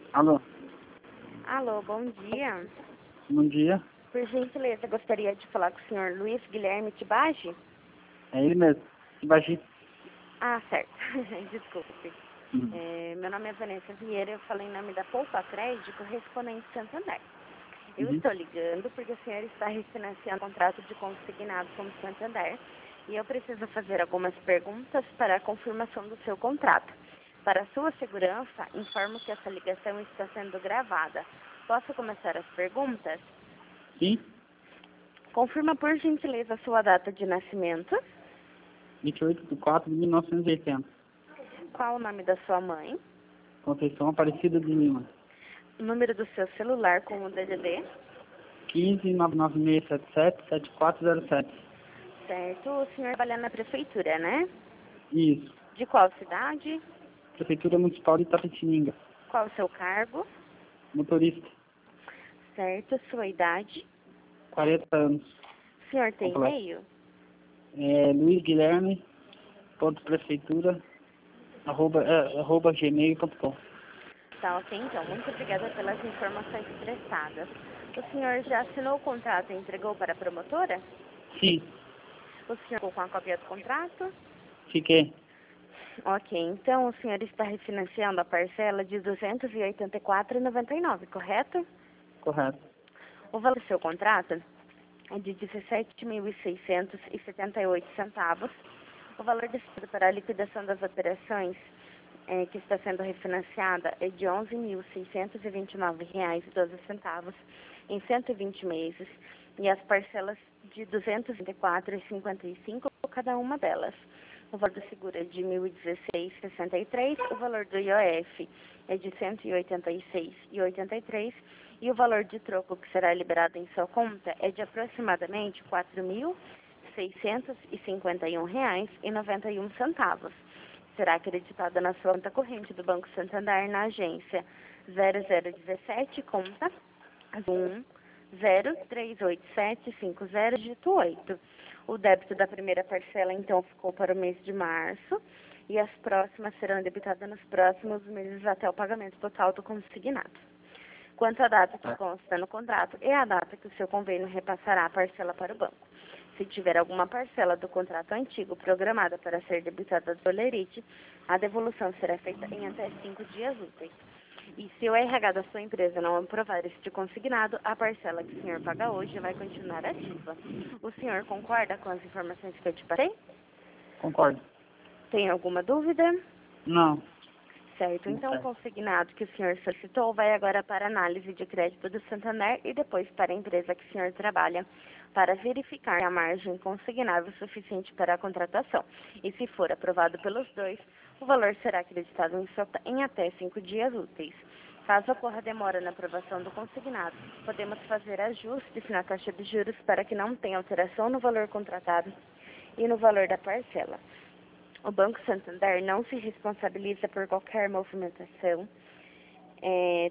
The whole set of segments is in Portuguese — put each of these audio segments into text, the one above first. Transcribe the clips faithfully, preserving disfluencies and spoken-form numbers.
Alô, Alô, bom dia. bom dia. Por gentileza, gostaria de falar com o senhor Luiz Guilherme Tibagi? É ele mesmo. Baixinho. Ah, certo. Desculpe. Hum. É, meu nome é Vanessa Vieira, eu falo em nome da Poupa Crédito, correspondente Santander. Eu Uhum. estou ligando porque o senhor está refinanciando um contrato de consignado com o Santander e eu preciso fazer algumas perguntas para a confirmação do seu contrato. Para sua segurança, informo que essa ligação está sendo gravada. Posso começar as perguntas? Sim, Confirma, por gentileza, a sua data de nascimento. vinte e oito de quatro de mil novecentos e oitenta. Qual o nome da sua mãe? Conceição Aparecida de Lima. O número do seu celular com o D D D. quinze, nove nove seis sete sete, sete quatro zero sete. Certo. O senhor trabalha na prefeitura, né? Isso. De qual cidade? Prefeitura Municipal de Itapetininga. Qual o seu cargo? Motorista. Certo. Sua idade? quarenta anos. O senhor tem Completo. e-mail? É Luiz Guilherme, ponto prefeitura, arroba, é, arroba gmail ponto com. Tá, ok, então. Muito obrigada pelas informações prestadas. O senhor já assinou o contrato e entregou para a promotora? Sim, O senhor ficou com a cópia do contrato? fiquei. Ok, então o senhor está refinanciando a parcela de duzentos e oitenta e quatro reais e noventa e nove centavos, correto? Correto. O valor do seu contrato é de dezessete mil seiscentos e setenta e oito centavos. O valor destinado para a liquidação das operações eh, que está sendo refinanciada é de onze mil seiscentos e vinte e nove reais e doze centavos em cento e vinte meses e as parcelas de duzentos e quatro reais e cinquenta e cinco centavos cada uma delas. O valor do seguro é de mil e dezesseis reais e sessenta e três centavos, o valor do I O F é de cento e oitenta e seis reais e oitenta e três centavos e o valor de troco que será liberado em sua conta é de aproximadamente quatro mil seiscentos e cinquenta e um reais e noventa e um centavos. Será acreditada na sua conta corrente do Banco Santander na agência zero zero um sete, conta um zero três oito sete cinco zero, dígito oito. O débito da primeira parcela, então, ficou para o mês de março e as próximas serão debitadas nos próximos meses até o pagamento total do consignado. Quanto à data que consta no contrato, é a data que o seu convênio repassará a parcela para o banco. Se tiver alguma parcela do contrato antigo programada para ser debitada do Olerite, a devolução será feita em até cinco dias úteis. E se o R H da sua empresa não aprovar este consignado, a parcela que o senhor paga hoje vai continuar ativa. O senhor concorda com as informações que eu te passei? Concordo. Tem alguma dúvida? Não. Certo, então o Certo. consignado que o senhor solicitou vai agora para análise de crédito do Santander e depois para a empresa que o senhor trabalha, para verificar a margem consignável suficiente para a contratação. E se for aprovado pelos dois, o valor será acreditado em, sua- em até cinco dias úteis. Caso ocorra demora na aprovação do consignado, podemos fazer ajustes na taxa de juros para que não tenha alteração no valor contratado e no valor da parcela. O Banco Santander não se responsabiliza por qualquer movimentação. É...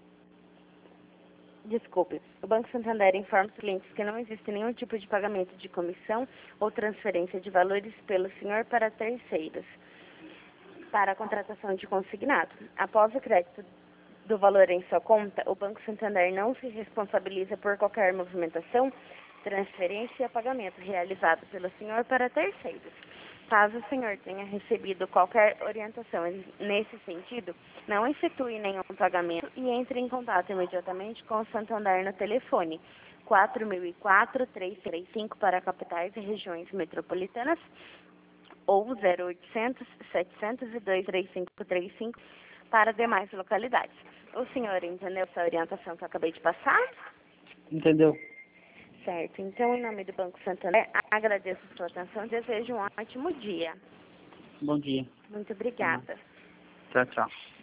Desculpe, o Banco Santander informa os clientes que não existe nenhum tipo de pagamento de comissão ou transferência de valores pelo senhor para terceiros para a contratação de consignado. Após o crédito do valor em sua conta, o Banco Santander não se responsabiliza por qualquer movimentação, transferência ou pagamento realizado pelo senhor para terceiros. Caso o senhor tenha recebido qualquer orientação nesse sentido, não efetue nenhum pagamento e entre em contato imediatamente com o Santander no telefone quatro mil e quatro, três três cinco para capitais e regiões metropolitanas ou zero oitocentos, setecentos e dois, três cinco três cinco para demais localidades. O senhor entendeu essa orientação que eu acabei de passar? Entendeu? Certo. Então, em nome do Banco Santander, agradeço a sua atenção e desejo um ótimo dia. Bom dia. Muito obrigada. Tchau, tchau.